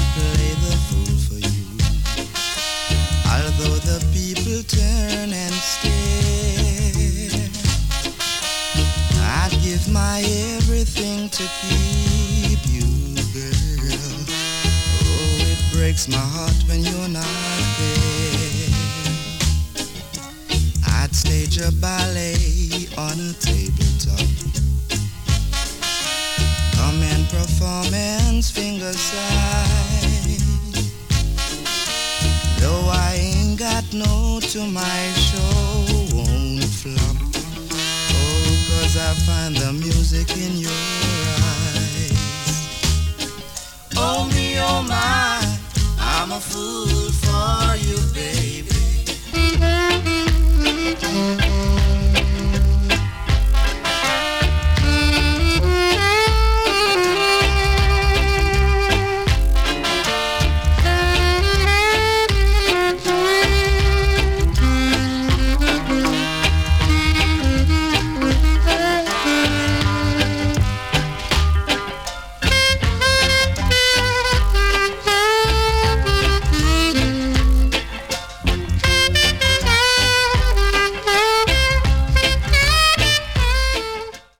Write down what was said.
I'd play the fool for you. Although the people turn and stare, I'd give my everything to keep you, girl. Oh, it breaks my heart when you're not there. I'd stage a ballet on a tabletop. Come and performance finger side. Though I ain't got no to my show won't flop. Oh, 'cause I find the music in your eyes. Oh me, oh my, I'm a fool